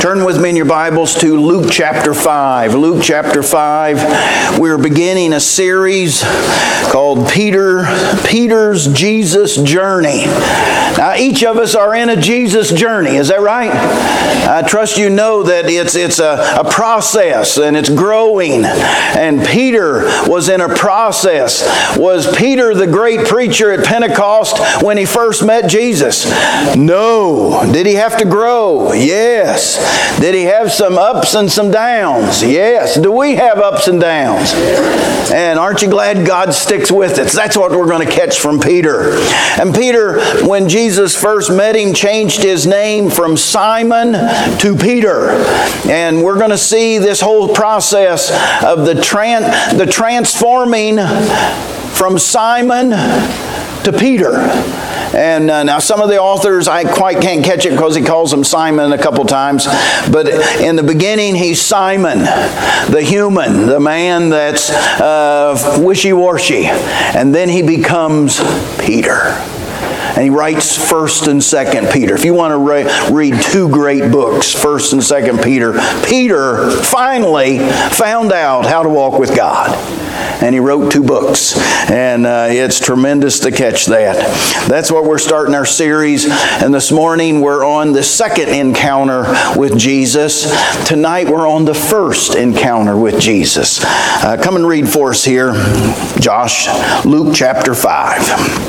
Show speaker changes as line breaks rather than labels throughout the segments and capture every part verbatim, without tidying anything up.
Turn with me in your Bibles to Luke chapter five. Luke chapter five. We're beginning a series called Peter, Peter's Jesus Journey. Now, each of us are in a Jesus journey. Is that right? I trust you know that it's it's a, a process and it's growing. And Peter was in a process. Was Peter the great preacher at Pentecost when he first met Jesus? No. Did he have to grow? Yes. Did he have some ups and some downs? Yes. Do we have ups and downs? And aren't you glad God sticks with it? That's what we're going to catch from Peter. And Peter, when Jesus first met him, changed his name from Simon to Peter. And we're going to see this whole process of the, tran- the transforming from Simon to Peter. And uh, now some of the authors, I quite can't catch it because he calls him Simon a couple times. But in the beginning, he's Simon, the human, the man that's uh, wishy-washy. And then he becomes Peter. And he writes First and Second Peter. If you want to re- read two great books, First and Second Peter, Peter finally found out how to walk with God. And he wrote two books. And uh, it's tremendous to catch that. That's what we're starting our series. And this morning we're on the second encounter with Jesus. Tonight we're on the first encounter with Jesus. Uh, come and read for us here, Josh, Luke chapter five.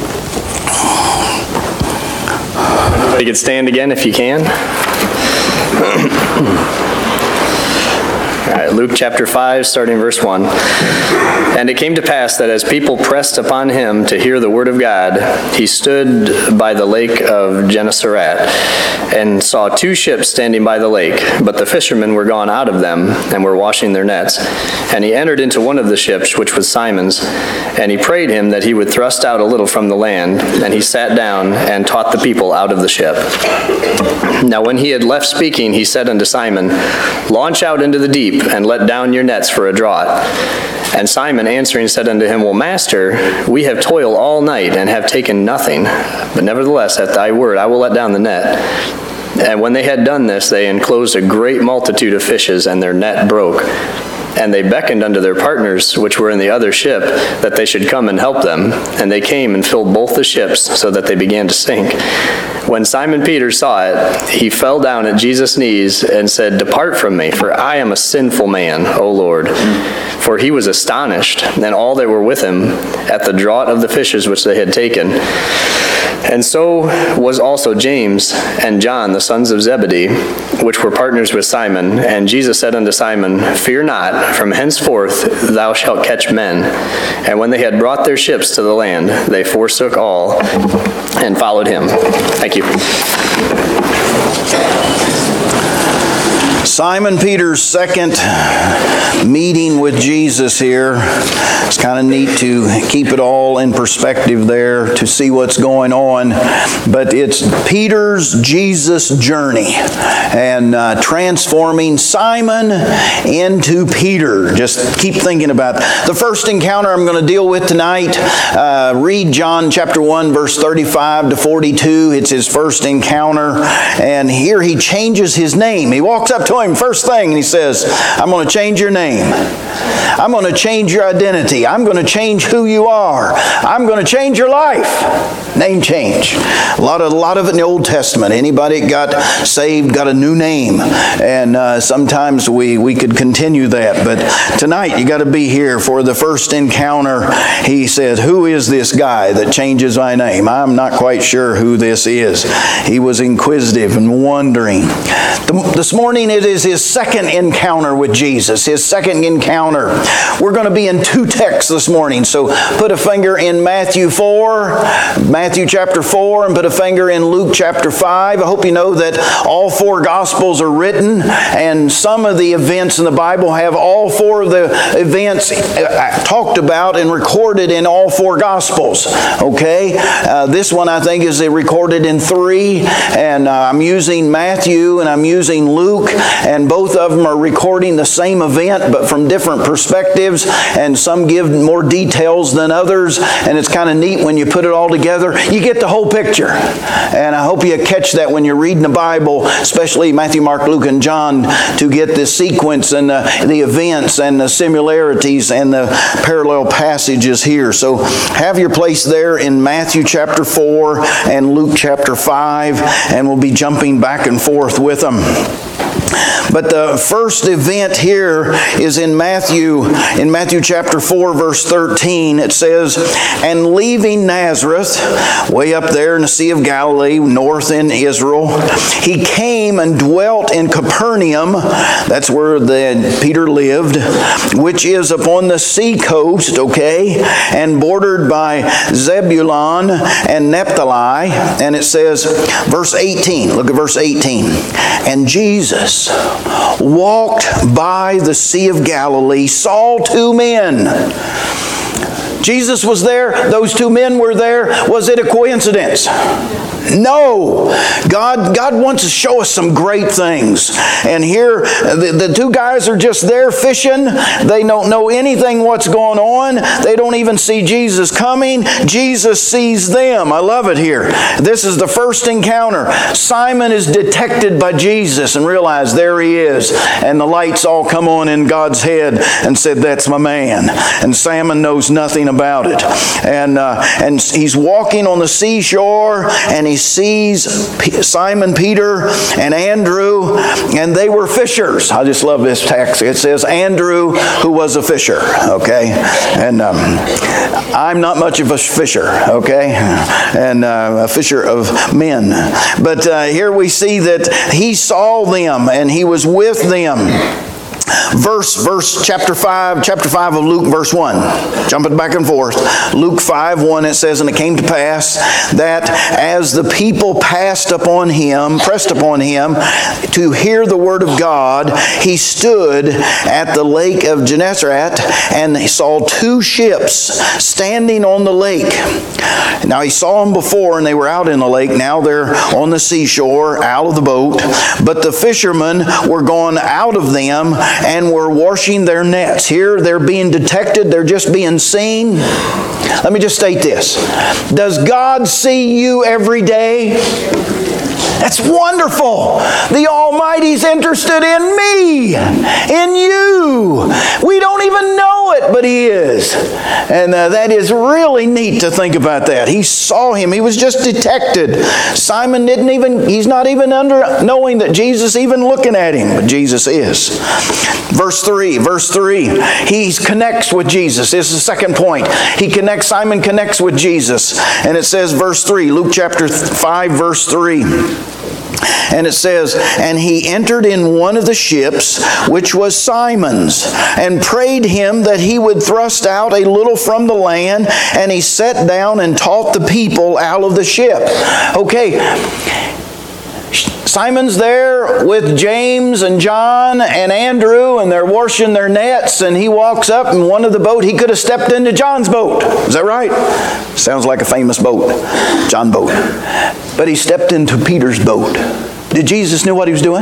You could stand again if you can. All right, Luke chapter five, starting verse one. And it came to pass that as people pressed upon him to hear the word of God, he stood by the lake of Gennesaret, and saw two ships standing by the lake, but the fishermen were gone out of them, and were washing their nets. And he entered into one of the ships, which was Simon's, and he prayed him that he would thrust out a little from the land, and he sat down and taught the people out of the ship. Now when he had left speaking, he said unto Simon, Launch out into the deep, and let down your nets for a draught. And Simon answering said unto him, Well, Master, we have toiled all night, and have taken nothing. But nevertheless, at thy word, I will let down the net. And when they had done this, they enclosed a great multitude of fishes, and their net broke. And they beckoned unto their partners, which were in the other ship, that they should come and help them. And they came and filled both the ships, so that they began to sink. When Simon Peter saw it, he fell down at Jesus' knees and said, Depart from me, for I am a sinful man, O Lord. For he was astonished, and all that were with him, at the draught of the fishes which they had taken. And so was also James and John, the sons of Zebedee, which were partners with Simon. And Jesus said unto Simon, Fear not, from henceforth thou shalt catch men. And when they had brought their ships to the land, they forsook all and followed him. Thank you.
Simon Peter's second meeting with Jesus here. It's kind of neat to keep it all in perspective there to see what's going on. But it's Peter's Jesus journey and uh, transforming Simon into Peter. Just keep thinking about it. The first encounter I'm going to deal with tonight. Uh, read John chapter one, verse thirty-five to forty-two. It's his first encounter. And here he changes his name. He walks up to him first thing and he says, I'm going to change your name. I'm going to change your identity. I'm going to change who you are. I'm going to change your life. Name change. A lot of, a lot of it in the Old Testament. Anybody that got saved got a new name. And uh, sometimes we, we could continue that. But tonight you got to be here for the first encounter. He says, who is this guy that changes my name? I'm not quite sure who this is. He was inquisitive and wondering. The, this morning it is his second encounter with Jesus. His second encounter. We're going to be in two texts this morning. So put a finger in Matthew four, Matthew chapter four, and put a finger in Luke chapter five. I hope you know that all four Gospels are written, and some of the events in the Bible have all four of the events talked about and recorded in all four Gospels. Okay? Uh, this one I think is recorded in three, and uh, I'm using Matthew and I'm using Luke, and both of them are recording the same event but from different perspectives, and some give more details than others, and it's kind of neat when you put it all together. you get the whole picture. And I hope you catch that when you're reading the Bible, especially Matthew, Mark, Luke, and John, to get the sequence and the, the events and the similarities and the parallel passages here. So have your place there in Matthew chapter four and Luke chapter five, and we'll be jumping back and forth with them. But the first event here is in Matthew, in Matthew chapter four, verse thirteen. It says, "And leaving Nazareth," way up there in the Sea of Galilee, north in Israel, "he came and dwelt in Capernaum," that's where the, Peter lived, "which is upon the sea coast," okay, "and bordered by Zebulun and Naphtali." And it says, verse eighteen, look at verse eighteen. "And Jesus walked by the Sea of Galilee, saw two men." Jesus was there. Those two men were there. Was it a coincidence? No. God, God wants to show us some great things. And here, the, the two guys are just there fishing. They don't know anything what's going on. They don't even see Jesus coming. Jesus sees them. I love it here. This is the first encounter. Simon is detected by Jesus and realized there he is. And the lights all come on in God's head and said, "That's my man." And Simon knows nothing about it. And, uh, and he's walking on the seashore, and he sees Simon Peter and Andrew, and they were fishers. I just love this text. It says Andrew, who was a fisher, okay? And um, I'm not much of a fisher, okay? And uh, a fisher of men. But uh, here we see that he saw them, and he was with them. Verse, verse, chapter five, chapter five of Luke, verse one. Jumping back and forth. Luke five, one, it says, "And it came to pass that as the people passed upon him, pressed upon him to hear the word of God, he stood at the lake of Gennesaret, and he saw two ships standing on the lake." Now he saw them before, and they were out in the lake. Now they're on the seashore, out of the boat. "But the fishermen were gone out of them, and were washing their nets." Here they're being detected. They're just being seen. Let me just state this. Does God see you every day? That's wonderful. The Almighty's interested in me, in you. We don't even know it, but He is. And uh, that is really neat to think about that. He saw him. He was just detected. Simon didn't even, he's not even under knowing that Jesus even looking at him, but Jesus is. Verse three, verse three, he connects with Jesus. This is the second point. He connects, Simon connects with Jesus. And it says, verse three, Luke chapter five, verse three. And it says, "And he entered in one of the ships, which was Simon's, and prayed him that he would thrust out a little from the land. And he sat down and taught the people out of the ship." Okay. Simon's there with James and John and Andrew, and they're washing their nets, and he walks up in one of the boat. He could have stepped into John's boat. Is that right? Sounds like a famous boat, John boat. But he stepped into Peter's boat. Did Jesus know what he was doing?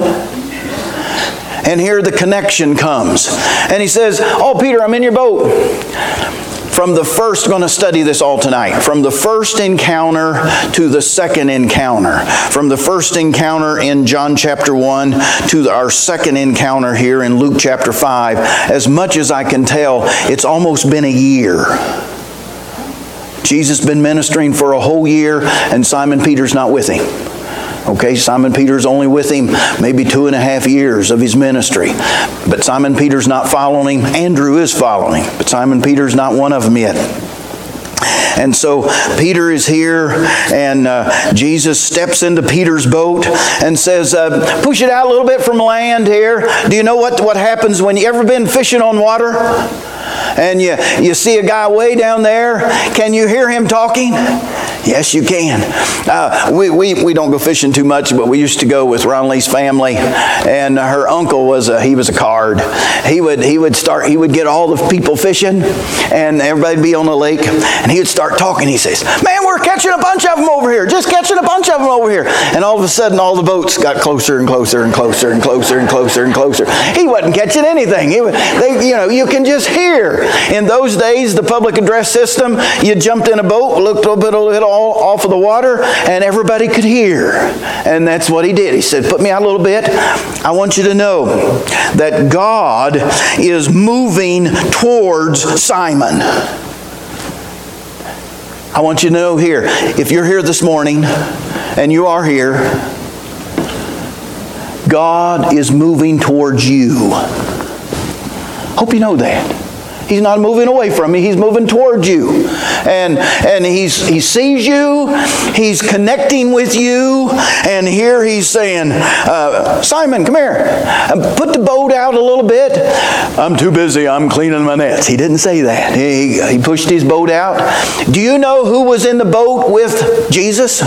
And here the connection comes. And he says, "Oh, Peter, I'm in your boat." From the first, going to study this all tonight. From the first encounter to the second encounter. From the first encounter in John chapter one to our second encounter here in Luke chapter five. As much as I can tell, it's almost been a year. Jesus has been ministering for a whole year, and Simon Peter's not with him. Okay, Simon Peter's only with him maybe two and a half years of his ministry. But Simon Peter's not following him. Andrew is following him, but Simon Peter's not one of them yet. And so Peter is here, and uh, Jesus steps into Peter's boat and says, uh, "Push it out a little bit from land here." Do you know what, what happens when you ever been fishing on water? And you, you see a guy way down there. Can you hear him talking? Yes, you can. Uh, we, we, we don't go fishing too much, but we used to go with Ron Lee's family, and her uncle was a, he was a card. He would he would start he would get all the people fishing, and everybody'd be on the lake, and he would start talking. He says, "Man, we're catching a bunch of them over here. Just catching a bunch of them over here." And all of a sudden, all the boats got closer and closer and closer and closer and closer and closer. He wasn't catching anything. He was, they, you know, you can just hear. In those days, the public address system, you jumped in a boat, looked a little bit all off of the water and everybody could hear. And that's what he did. He said, put me out a little bit. I want you to know that God is moving towards Simon. I want you to know here, if you're here this morning, and you are here, God is moving towards you. Hope you know that. He's not moving away from you. He's moving towards you. And, and he's, he sees you. He's connecting with you. And here he's saying, uh, Simon, come here. Put the boat out a little bit. I'm too busy. I'm cleaning my nets. He didn't say that. He, he pushed his boat out. Do you know who was in the boat with Jesus?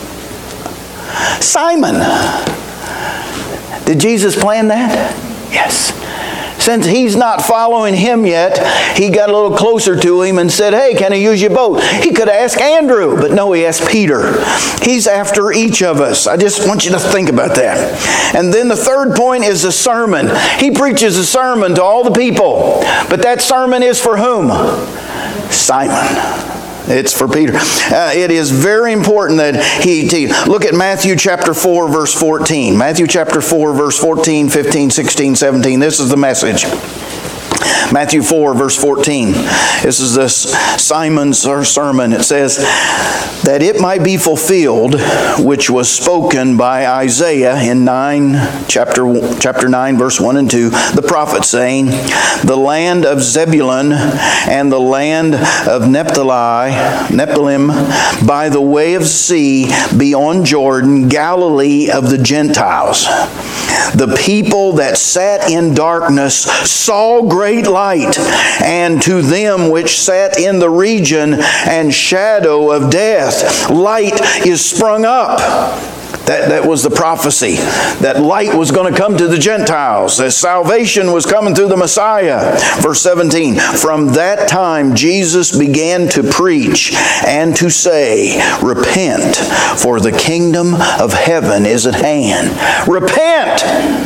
Simon. Did Jesus plan that? Yes. Since he's not following him yet, he got a little closer to him and said, hey, can I use your boat? He could ask Andrew, but no, he asked Peter. He's after each of us. I just want you to think about that. And then the third point is a sermon. He preaches a sermon to all the people. But that sermon is for whom? Simon. It's for Peter. Uh, it is very important that he, he... Look at Matthew chapter four, verse fourteen. Matthew chapter four, verse fourteen, fifteen, sixteen, seventeen. This is the message. Matthew four, verse fourteen. This is this Simon's sermon. It says, that it might be fulfilled, which was spoken by Isaiah in nine, chapter, chapter nine, verse one and two, the prophet saying, the land of Zebulun and the land of Naphtali, Nephilim, by the way of sea, beyond Jordan, Galilee of the Gentiles. The people that sat in darkness saw great light, and to them which sat in the region and shadow of death, light is sprung up. That, that was the prophecy. That light was going to come to the Gentiles. That salvation was coming through the Messiah. Verse seventeen. From that time Jesus began to preach and to say, repent, for the kingdom of heaven is at hand. Repent!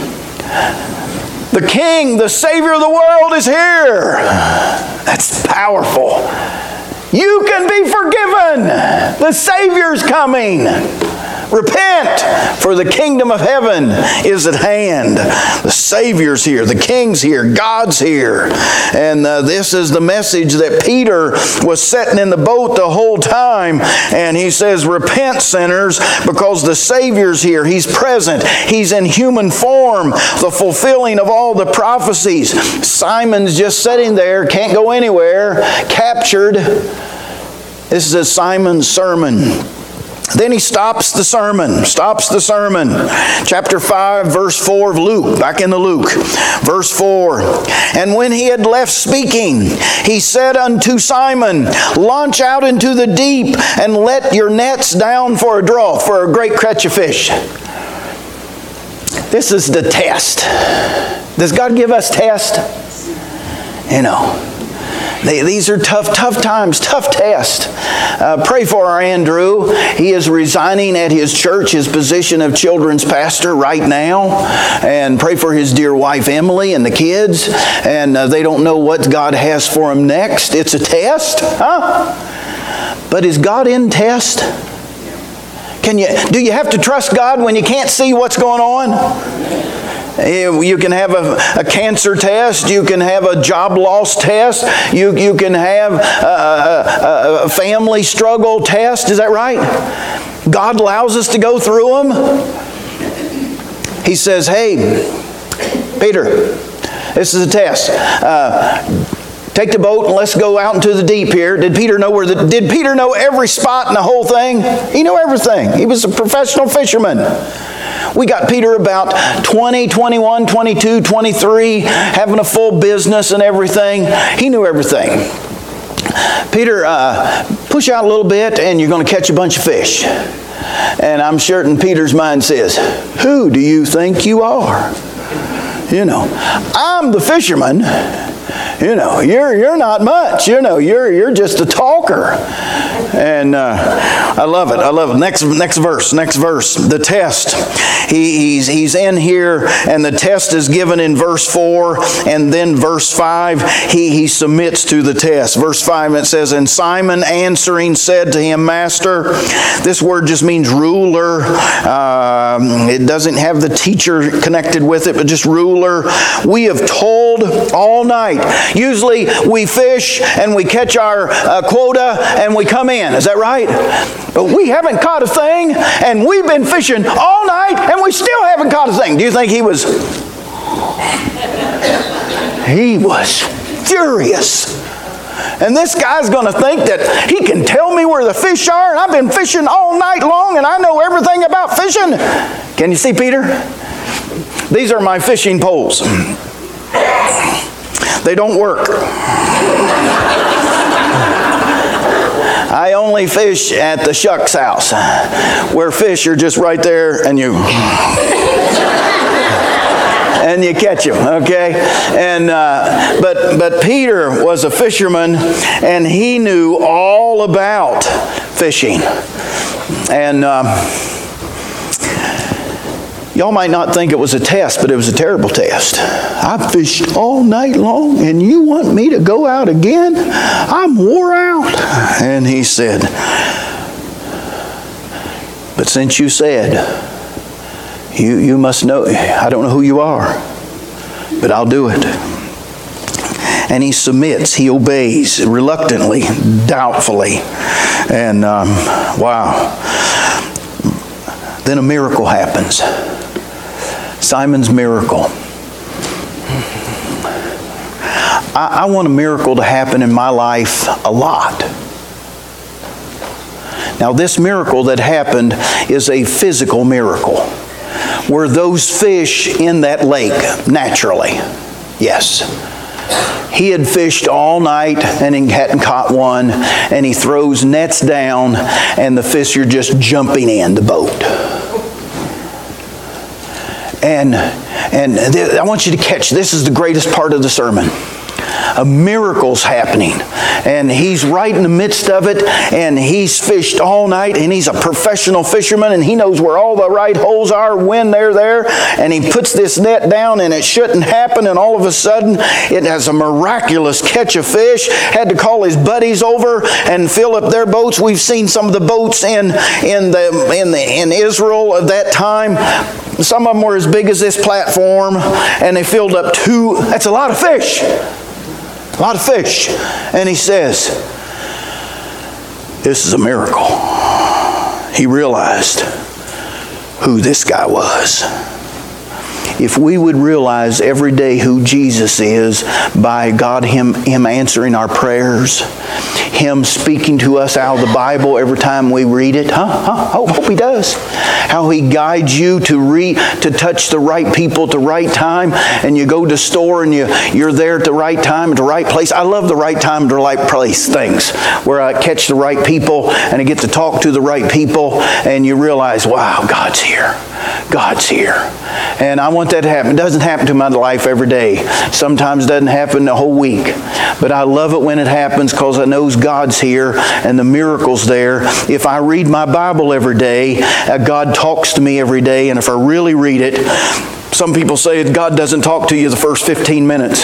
The King, the Savior of the world is here. That's powerful. You can be forgiven. The Savior's coming. Repent, for the kingdom of heaven is at hand. The Savior's here. The King's here. God's here. And uh, this is the message that Peter was sitting in the boat the whole time. And he says, repent, sinners, because the Savior's here. He's present. He's in human form. The fulfilling of all the prophecies. Simon's just sitting there, can't go anywhere, captured. This is a Simon's sermon. Then he stops the sermon, stops the sermon. Chapter five, verse four of Luke, back into Luke. Verse four, and when he had left speaking, he said unto Simon, launch out into the deep and let your nets down for a draught, for a great catch of fish. This is the test. Does God give us tests? You know. They, these are tough, tough times, tough tests. Uh, pray for our Andrew. He is resigning at his church, his position of children's pastor right now. And pray for his dear wife, Emily, and the kids. And uh, they don't know what God has for them next. It's a test, huh? But is God in test? Can you, do you have to trust God when you can't see what's going on? You can have a, a cancer test. You can have a job loss test. You, you can have a, a, a family struggle test. Is that right? God allows us to go through them. He says, hey, Peter, this is a test. Uh, take the boat and let's go out into the deep here. Did Peter know where the, did Peter know every spot in the whole thing? He knew everything. He was a professional fisherman. We got Peter about twenty, twenty-one, twenty-two, twenty-three, having a full business and everything. He knew everything. Peter, uh, push out a little bit and you're going to catch a bunch of fish. And I'm certain Peter's mind says, who do you think you are? You know, I'm the fisherman. You know, you're you're not much. You know, you're you're just a talker. And uh, I love it. I love it. Next next verse. Next verse. The test. He, he's he's in here, and the test is given in verse four, and then verse five. He he submits to the test. Verse five. It says, "And Simon answering said to him, Master," this word just means ruler. Um, it doesn't have the teacher connected with it, but just ruler. "We have toiled all night." Usually we fish and we catch our uh, quota and we come in. Is that right? But we haven't caught a thing, and we've been fishing all night and we still haven't caught a thing. Do you think he was? He was furious. And this guy's going to think that he can tell me where the fish are, and I've been fishing all night long and I know everything about fishing. Can you see Peter? These are my fishing poles. They don't work. I only fish at the Shucks house, where fish are just right there and you and you catch them, okay? And uh, but but Peter was a fisherman, and he knew all about fishing. And um, y'all might not think it was a test, but it was a terrible test. I fished all night long, and you want me to go out again? I'm wore out. And he said, "But since you said, you, you must know, I don't know who you are, but I'll do it." And he submits, he obeys, reluctantly, doubtfully. And um, wow. Then a miracle happens. Simon's miracle. I, I want a miracle to happen in my life a lot. Now, this miracle that happened is a physical miracle. Were those fish in that lake naturally? Yes. He had fished all night and he hadn't caught one, and he throws nets down and the fish are just jumping in the boat. And, and th- I want you to catch, this is the greatest part of the sermon. A miracle's happening, and he's right in the midst of it, and he's fished all night, and he's a professional fisherman, and he knows where all the right holes are when they're there, and he puts this net down, and it shouldn't happen, and all of a sudden it has a miraculous catch of fish. Had to call his buddies over and fill up their boats. We've seen some of the boats in in the in the in Israel at that time. Some of them were as big as this platform, and they filled up two. That's a lot of fish. A lot of fish. And he says, this is a miracle. He realized who this guy was. If we would realize every day who Jesus is by God, Him, Him answering our prayers, Him speaking to us out of the Bible every time we read it. Huh? Huh? Oh, hope He does. How He guides you to read, to touch the right people at the right time, and you go to the store and you, you're there at the right time, at the right place. I love the right time, at the right place things, where I catch the right people and I get to talk to the right people, and you realize, wow, God's here. God's here. And I want that to happen. It doesn't happen to my life every day. Sometimes it doesn't happen the whole week. But I love it when it happens because I know God's here and the miracle's there. If I read my Bible every day, uh, God talks to me every day. And if I really read it, some people say God doesn't talk to you the first fifteen minutes.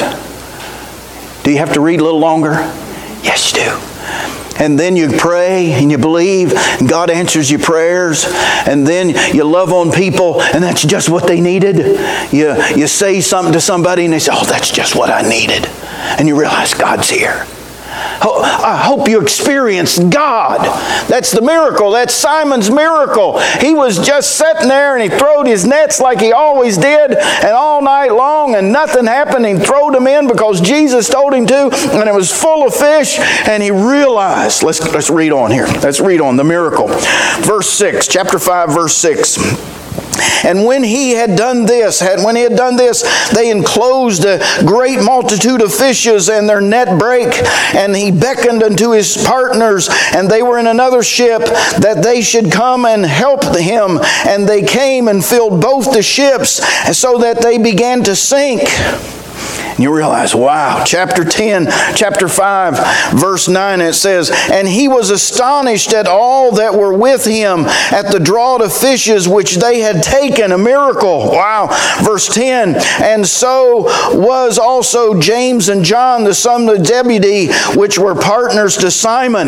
Do you have to read a little longer? Yes, you do. And then you pray and you believe and God answers your prayers, and then you love on people and that's just what they needed. You, you say something to somebody and they say, oh, that's just what I needed. And you realize God's here. I hope you experienced God. That's the miracle. That's Simon's miracle. He was just sitting there and he throwed his nets like he always did, and all night long, and nothing happened. He throwed them in because Jesus told him to, and it was full of fish, and he realized. Let's, let's read on here. Let's read on the miracle. Verse six, chapter five, verse six. And when he had done this, had, when he had done this, they enclosed a great multitude of fishes, and their net brake. And he beckoned unto his partners, and they were in another ship, that they should come and help him. And they came and filled both the ships, so that they began to sink. And you realize, wow, chapter ten, chapter five, verse nine, it says, and he was astonished at all that were with him at the draught of fishes which they had taken, a miracle. Wow. Verse ten, and so was also James and John, the son of Zebedee, which were partners to Simon.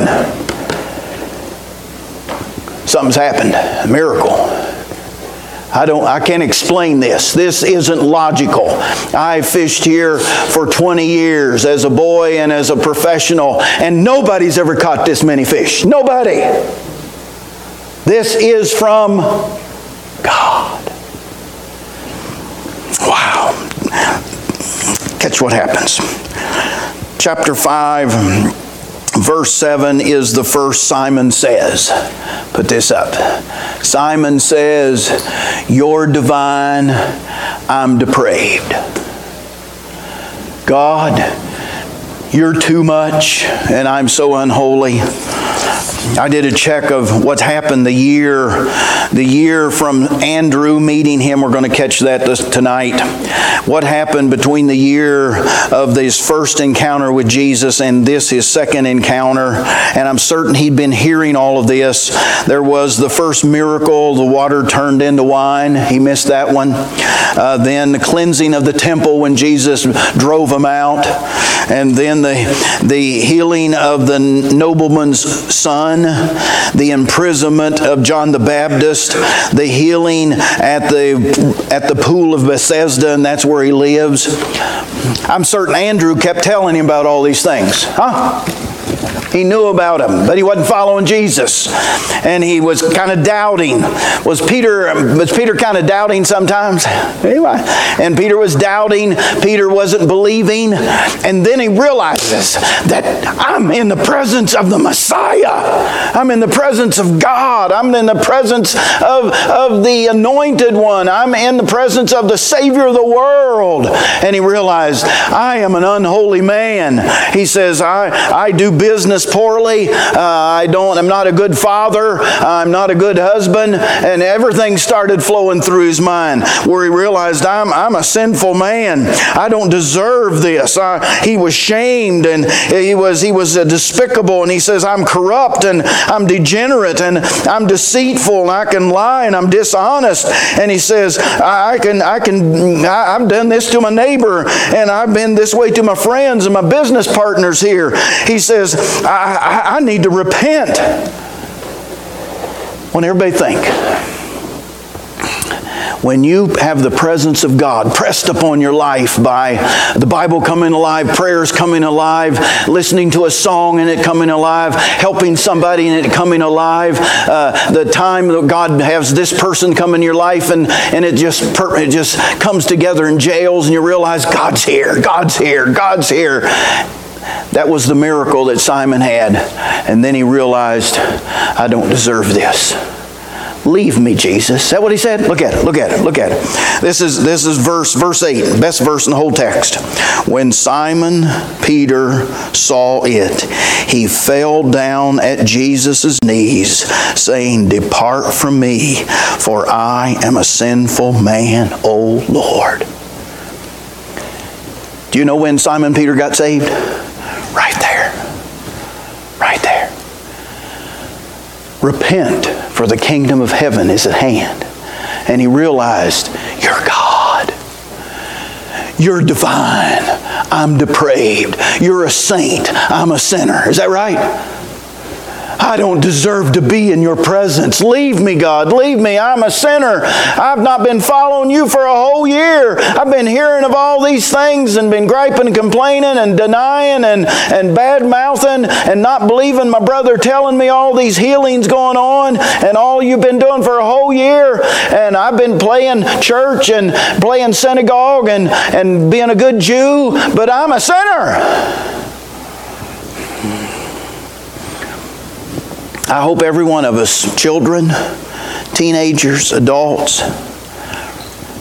Something's happened, a miracle. I don't, I can't explain this. This isn't logical. I fished here for twenty years as a boy and as a professional, and nobody's ever caught this many fish. Nobody. This is from God. Wow. Catch what happens. Chapter five, verse seven is the first Simon says. Put this up. Simon says, you're divine, I'm depraved. God, you're too much, and I'm so unholy. I did a check of what's happened the year, the year from Andrew meeting him. We're going to catch that this, tonight. What happened between the year of his first encounter with Jesus and this, his second encounter. And I'm certain he'd been hearing all of this. There was the first miracle, the water turned into wine. He missed that one. Uh, then the cleansing of the temple when Jesus drove him out. And then the, the healing of the nobleman's son. The imprisonment of John the Baptist, the healing at the at the pool of Bethesda, and that's where he lives. I'm certain Andrew kept telling him about all these things. Huh? He knew about him, but he wasn't following Jesus. And he was kind of doubting. Was Peter, was Peter kind of doubting sometimes? Anyway, and Peter was doubting. Peter wasn't believing. And then he realizes that I'm in the presence of the Messiah. I'm in the presence of God. I'm in the presence of, of the Anointed One. I'm in the presence of the Savior of the world. And he realized, I am an unholy man. He says, I, I do business poorly. Uh, I don't, I'm not a good father. I'm not a good husband. And everything started flowing through his mind where he realized I'm, I'm a sinful man. I don't deserve this. I, he was shamed and he was, he was uh, despicable. And he says, I'm corrupt and I'm degenerate and I'm deceitful and I can lie and I'm dishonest. And he says, I, I can, I can, I, I've done this to my neighbor and I've been this way to my friends and my business partners here. He says, I, I, I need to repent. When everybody think, when you have the presence of God pressed upon your life by the Bible coming alive, prayers coming alive, listening to a song and it coming alive, helping somebody and it coming alive, uh, the time that God has this person come in your life and, and it just it just comes together in jails and you realize God's here, God's here, God's here. That was the miracle that Simon had. And then he realized, I don't deserve this. Leave me, Jesus. Is that what he said? Look at it, look at it, look at it. This is, this is verse, verse eight, best verse in the whole text. When Simon Peter saw it, he fell down at Jesus' knees, saying, depart from me, for I am a sinful man, O Lord. Do you know when Simon Peter got saved? Right there. Right there. Repent, for the kingdom of heaven is at hand. And he realized, you're God. You're divine. I'm depraved. You're a saint. I'm a sinner. Is that right? I don't deserve to be in your presence. Leave me, God. Leave me. I'm a sinner. I've not been following you for a whole year. I've been hearing of all these things and been griping and complaining and denying and, and bad-mouthing and not believing my brother telling me all these healings going on and all you've been doing for a whole year. And I've been playing church and playing synagogue and, and being a good Jew, but I'm a sinner. I hope every one of us, children, teenagers, adults,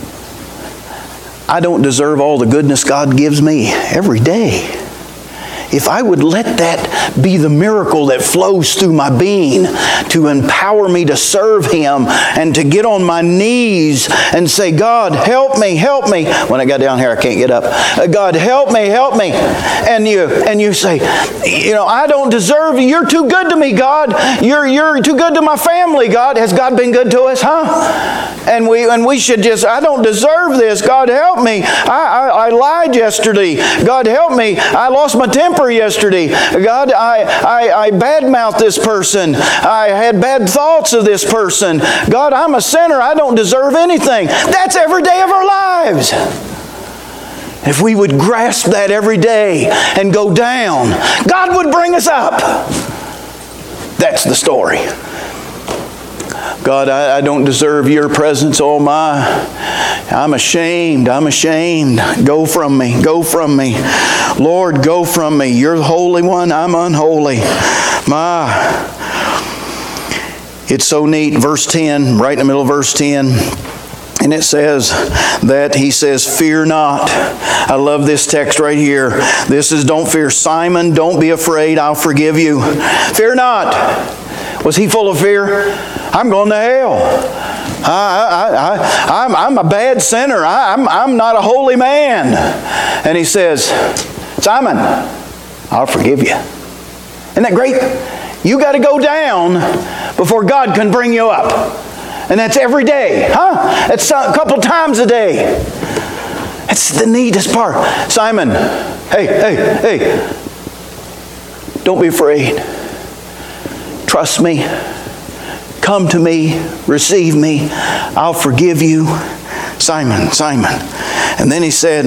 I don't deserve all the goodness God gives me every day. if I would let that be the miracle that flows through my being to empower me to serve Him and to get on my knees and say, God, help me, help me. When I got down here, I can't get up. God, help me, help me. And you and you say, you know, I don't deserve you. You're too good to me, God. You're you're too good to my family, God. Has God been good to us, huh? And we and we should just, I don't deserve this. God, help me. I, I, I lied yesterday. God, help me. I lost my temper yesterday. God, I, I, I badmouthed this person. I had bad thoughts of this person. God, I'm a sinner. I don't deserve anything. That's every day of our lives. If we would grasp that every day and go down, God would bring us up. That's the story. God, I, I don't deserve your presence, oh my. I'm ashamed, I'm ashamed. Go from me, go from me. Lord, go from me. You're the Holy One, I'm unholy. My. It's so neat. Verse ten, right in the middle of verse ten. And it says that he says, fear not. I love this text right here. This is, don't fear. Simon, don't be afraid. I'll forgive you. Fear not. Was he full of fear? I'm going to hell. I, I, I, I'm, I'm a bad sinner. I, I'm, I'm not a holy man. And he says, Simon, I'll forgive you. Isn't that great? You got to go down before God can bring you up. And that's every day, huh? That's a couple times a day. That's the neatest part. Simon, hey, hey, hey. Don't be afraid. Trust me. Come to me. Receive me. I'll forgive you. Simon, Simon. And then he said,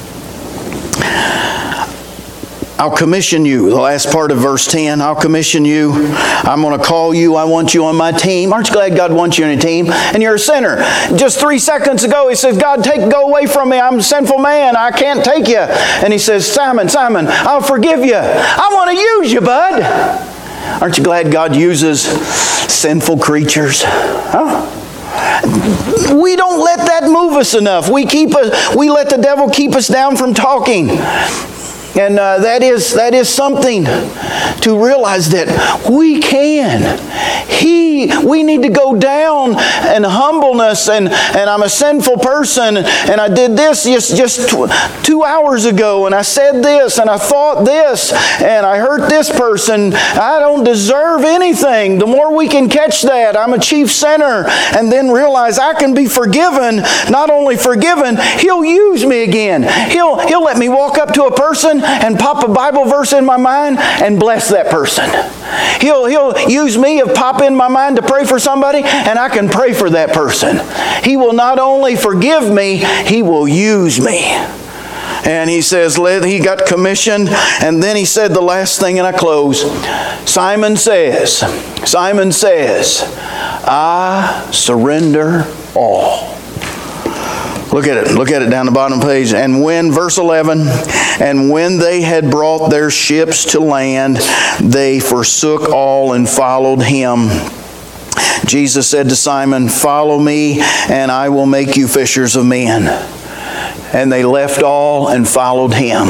I'll commission you. The last part of verse ten. I'll commission you. I'm going to call you. I want you on my team. Aren't you glad God wants you on a team? And you're a sinner. Just three seconds ago, he says, God, take, go away from me. I'm a sinful man. I can't take you. And he says, Simon, Simon, I'll forgive you. I want to use you, bud. Aren't you glad God uses sinful creatures? Huh? We don't let that move us enough. We keep a, we let the devil keep us down from talking. And uh, that is that is something to realize that we can. He, we need to go down in humbleness. And, and I'm a sinful person. And I did this just, just two hours ago. And I said this. And I thought this. And I hurt this person. I don't deserve anything. The more we can catch that, I'm a chief sinner. And then realize I can be forgiven. Not only forgiven, He'll use me again. He'll, he'll let me walk up to a person and pop a Bible verse in my mind and bless that person. He'll, he'll use me and pop in my mind to pray for somebody, and I can pray for that person. He will not only forgive me, He will use me. And he says, he got commissioned. And then he said the last thing, and I close. Simon says, Simon says, I surrender all. Look at it. Look at it down the bottom page. And when, verse eleven, and when they had brought their ships to land, they forsook all and followed Him. Jesus said to Simon, follow me, and I will make you fishers of men. And they left all and followed Him.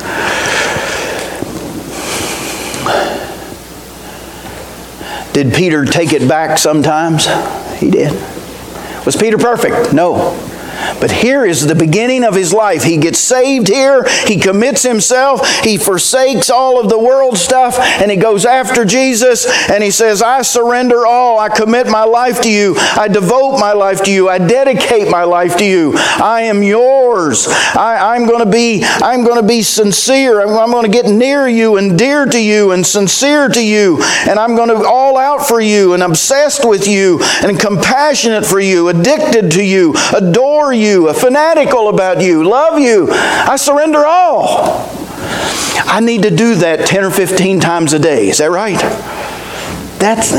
Did Peter take it back sometimes? He did. Was Peter perfect? No. But here is the beginning of his life. He gets saved here. He commits himself. He forsakes all of the world stuff. And he goes after Jesus. And he says, I surrender all. I commit my life to you. I devote my life to you. I dedicate my life to you. I am yours. I, I'm going to be, I'm going to be sincere. I'm, I'm going to get near you and dear to you and sincere to you. And I'm going to all out for you and obsessed with you and compassionate for you, addicted to you, adore you, a fanatical about you, love you. I surrender all. I need to do that ten or fifteen times a day. Is that right? That's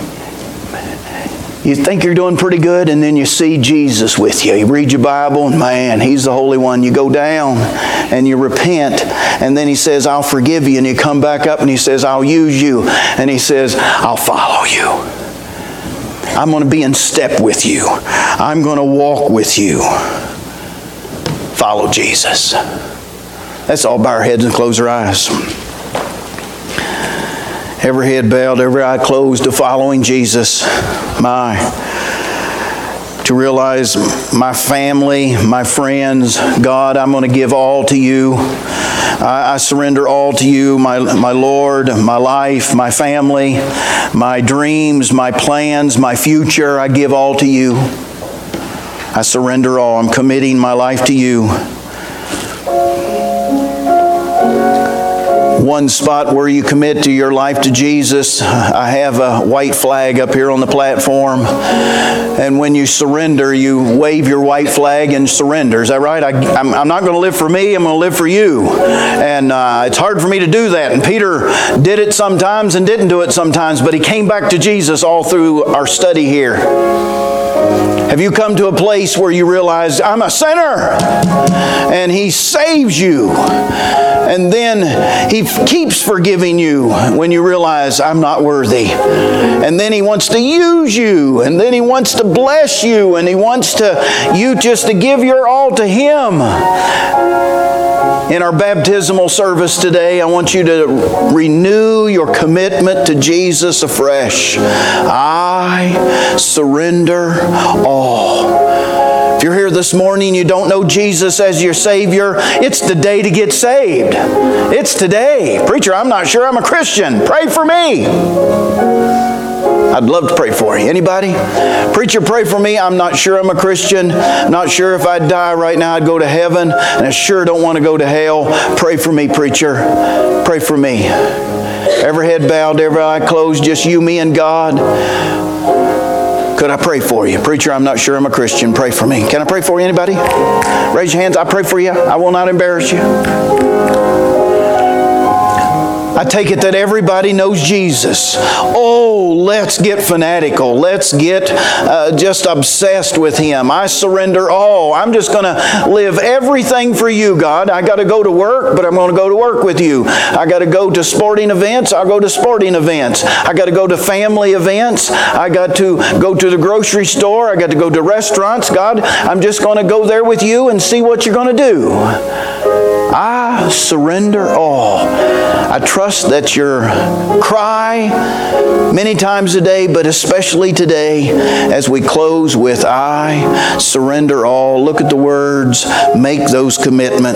you think you're doing pretty good, and then you see Jesus with you. You read your Bible, and man, He's the Holy One. You go down and you repent, and then He says, I'll forgive you. And you come back up and He says, I'll use you. And He says, I'll follow you. I'm going to be in step with you. I'm going to walk with you. Follow Jesus. Let's all bow our heads and close our eyes. Every head bowed, every eye closed to following Jesus. My, to realize my family, my friends, God, I'm going to give all to you. I, I surrender all to you, my, my Lord, my life, my family, my dreams, my plans, my future. I give all to you. I surrender all. I'm committing my life to you. One spot where you commit to your life to Jesus, I have a white flag up here on the platform. And when you surrender, you wave your white flag and surrender. Is that right? I, I'm, I'm not going to live for me. I'm going to live for you. And uh, it's hard for me to do that. And Peter did it sometimes and didn't do it sometimes. But he came back to Jesus all through our study here. Have you come to a place where you realize, I'm a sinner? And He saves you. And then He keeps forgiving you when you realize, I'm not worthy. And then He wants to use you. And then He wants to bless you. And He wants to you just to give your all to Him. In our baptismal service today, I want you to renew your commitment to Jesus afresh. I surrender all. If you're here this morning and you don't know Jesus as your Savior, it's the day to get saved. It's today. Preacher, I'm not sure I'm a Christian. Pray for me. I'd love to pray for you. Anybody? Preacher, pray for me. I'm not sure I'm a Christian. Not sure if I'd die right now I'd go to heaven. And I sure don't want to go to hell. Pray for me, preacher. Pray for me. Every head bowed, every eye closed, just you, me, and God. Could I pray for you? Preacher, I'm not sure I'm a Christian. Pray for me. Can I pray for you? Anybody? Raise your hands. I pray for you. I will not embarrass you. I take it that everybody knows Jesus. Oh, let's get fanatical. Let's get uh, just obsessed with Him. I surrender all. I'm just going to live everything for you, God. I got to go to work, but I'm going to go to work with you. I got to go to sporting events. I'll go to sporting events. I got to go to family events. I got to go to the grocery store. I got to go to restaurants. God, I'm just going to go there with you and see what you're going to do. I surrender all. I trust that your cry many times a day, but especially today as we close with I surrender all. Look at the words, make those commitments.